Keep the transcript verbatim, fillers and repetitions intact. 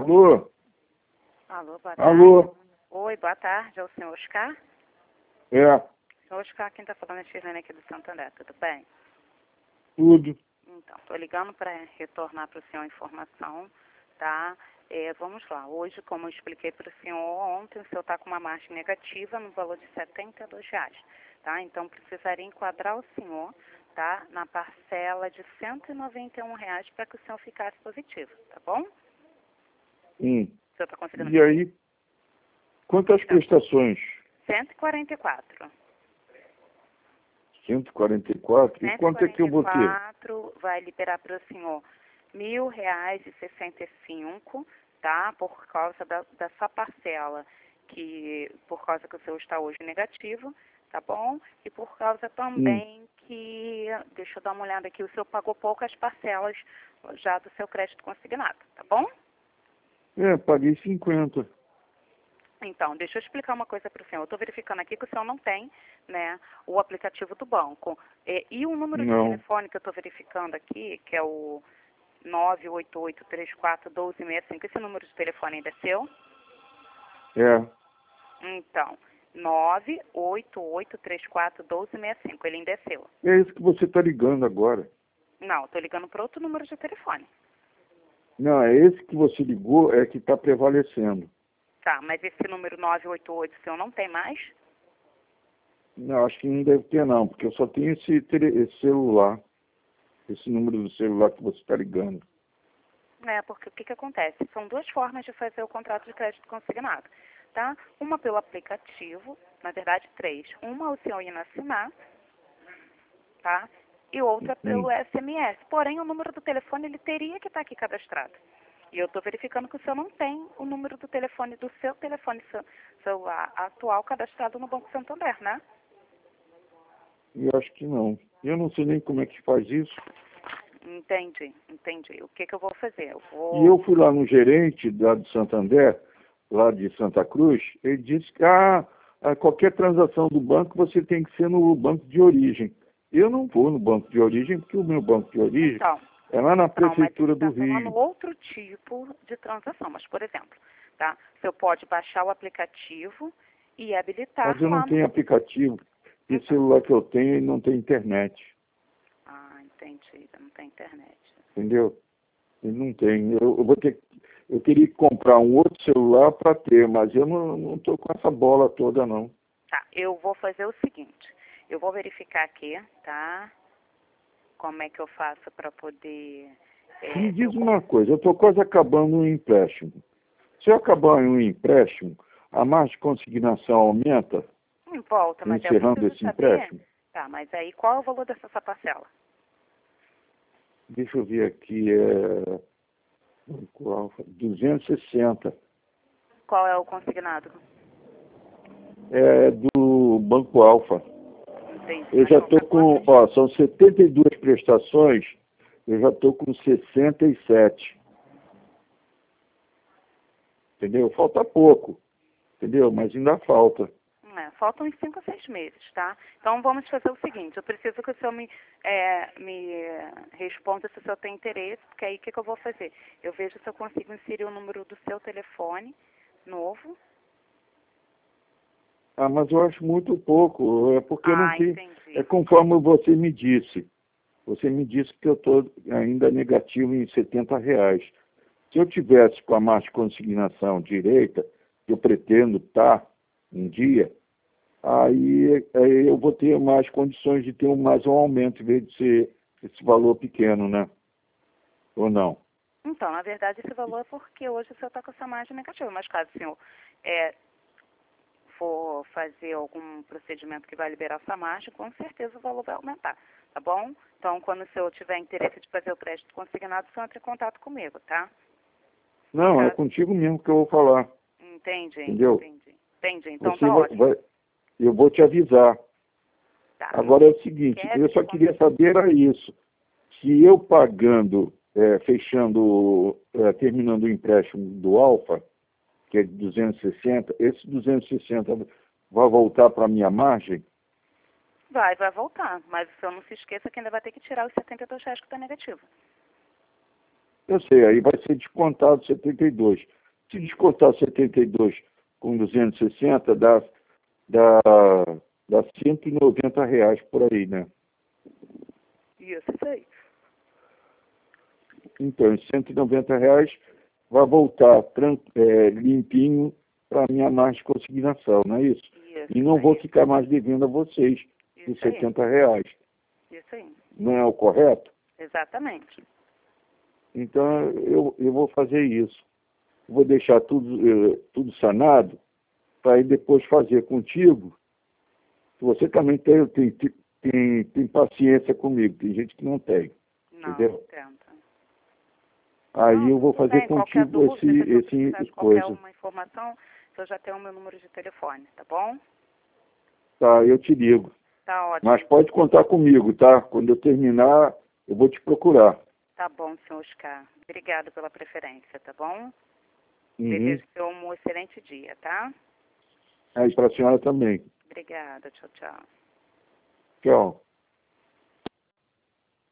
Alô? Alô, boa tarde. Alô? Oi, boa tarde. É o senhor Oscar? É, Senhor Oscar, quem está falando é a Shirlene aqui do Santander, tudo bem? tudo. Então, estou ligando para retornar para o senhor a informação, tá? É, vamos lá. Hoje, como eu expliquei para o senhor ontem, o senhor está com uma margem negativa no valor de setenta e dois reais, tá? Então, precisaria enquadrar o senhor, tá? Na parcela de cento e noventa e um reais para que o senhor ficasse positivo, tá bom? Hum. O senhor está conseguindo E aí, quantas Então. prestações? cento e quarenta e quatro. cento e quarenta e quatro? E quanto é que eu vou ter? cento e quarenta e quatro vai liberar para o senhor mil reais e sessenta e cinco, tá? Por causa da, dessa parcela, que por causa que o seu está hoje negativo, tá bom? E por causa também Hum. que, deixa eu dar uma olhada aqui, o senhor pagou poucas parcelas já do seu crédito consignado, tá bom? É, paguei cinquenta. Então, deixa eu explicar uma coisa para o senhor. Eu estou verificando aqui que o senhor não tem, né, o aplicativo do banco. E, e o número de Não. telefone que eu estou verificando aqui, que é o nove oito oito três quatro um dois seis cinco, esse número de telefone ainda é seu? É, Então, nove oito oito três quatro um dois seis cinco, ele ainda é seu. é isso que você está ligando agora. Não, estou ligando para outro número de telefone. Não, é esse que você ligou, é que está prevalecendo. Tá, mas esse número nove oito oito seu não tem mais? Não, acho que não deve ter não, porque eu só tenho esse, tele- esse celular. Esse número do celular que você está ligando. É, porque o que, que acontece? São duas formas de fazer o contrato de crédito consignado, tá? Uma pelo aplicativo, na verdade três. Uma o senhor indo assinar, tá? E outra pelo Hum. S M S. Porém, o número do telefone ele teria que estar aqui cadastrado. E eu estou verificando que o senhor não tem o número do telefone do seu telefone seu- celular atual cadastrado no Banco Santander, né? Eu acho que não. Eu não sei nem como é que faz isso. Entendi, entendi. O que, que eu vou fazer? Eu vou... E eu fui lá no gerente lá de Santander, lá de Santa Cruz, ele disse que ah, a qualquer transação do banco você tem que ser no banco de origem. Eu não vou no banco de origem, porque o meu banco de origem Então, é lá na Não, mas prefeitura está do falando Rio. outro tipo de transação. Mas, por exemplo, tá? O senhor pode baixar o aplicativo e habilitar Mas eu não lá no... tenho aplicativo. E o Então, celular que eu tenho, ele não tem internet. ah, entendi. Não tem internet. Entendeu? Ele não tem. Eu, eu vou ter, eu teria que comprar um outro celular para ter, mas eu não estou com essa bola toda, não. Tá, eu vou fazer o seguinte. Eu vou verificar aqui, tá? Como é que eu faço para poder... é, Me eu diz con- uma coisa, eu estou quase acabando um empréstimo. Se eu acabar em um empréstimo, a margem de consignação aumenta, Não volta, mas eu encerrando preciso esse saber... empréstimo? Tá, mas aí qual é o valor dessa sua parcela? Deixa eu ver aqui, é Banco Alfa, duzentos e sessenta. Qual é o consignado? É do Banco Alfa. Entendi. Eu Mas já são estou pra com, quantas? ó, são setenta e duas prestações, eu já estou com sessenta e sete. Entendeu? Falta pouco, entendeu? Mas ainda falta. É, faltam uns cinco ou seis meses, tá? Então vamos fazer o seguinte, eu preciso que o senhor me, é, me responda se o senhor tem interesse, porque aí o que, que eu vou fazer? Eu vejo se eu consigo inserir o número do seu telefone novo. Ah, mas eu acho muito pouco, é porque eu não Ah, tenho. entendi. É conforme você me disse. Você me disse que eu estou ainda negativo em setenta reais. Se eu tivesse com a margem de consignação direita, que eu pretendo estar um dia, aí, aí eu vou ter mais condições de ter um, mais um aumento, em vez de ser esse valor pequeno, né? Ou não? Então, na verdade, esse valor é porque hoje o senhor está com essa margem negativa, mas caso o senhor é, for fazer algum procedimento que vai liberar essa margem, com certeza o valor vai aumentar, tá bom? Então, quando o senhor tiver interesse de fazer o crédito consignado, o senhor entra em contato comigo, tá? Não, é Caso... contigo mesmo que eu vou falar, Entendi, entendeu? entendi. Entendi, então Você tá vai, ótimo. vai- eu vou te avisar. Tá. Agora é o seguinte, Quer eu me só contar? queria saber era isso. Se eu pagando, é, fechando, é, terminando o empréstimo do Alfa, que é de duzentos e sessenta, esse duzentos e sessenta vai voltar para a minha margem? Vai, vai voltar, mas o senhor não se esqueça que ainda vai ter que tirar os setenta e dois reais que está negativo. Eu sei, aí vai ser descontado setenta e dois. Se descontar setenta e dois com duzentos e sessenta, dá, dá, dá cento e noventa reais por aí, né? Isso, isso aí. Então, esses cento e noventa reais vai voltar tran- é, limpinho para a minha margem de consignação, não é isso? Isso, E não isso vou aí. ficar mais devendo a vocês os Isso aí. setenta reais. Isso aí. Não é o correto? Exatamente. Então, eu, eu vou fazer isso. Vou deixar tudo, eh, tudo sanado para aí depois fazer contigo. Você também tem, tem, tem, tem paciência comigo, tem gente que não tem. Não, Entendeu? tenta. Aí Não, eu vou tudo fazer bem. Qualquer contigo dúvida, se eu esse, precisar esse de qualquer coisa. uma informação, eu já tenho o meu número de telefone, tá bom? Tá, eu te ligo. Tá ótimo. Mas pode contar comigo, tá? Quando eu terminar, eu vou te procurar. Tá bom, senhor Oscar. Obrigado pela preferência, tá bom? Uhum. Desejo ter um excelente dia, tá? Aí para a senhora também. Obrigada. Tchau, tchau. Tchau.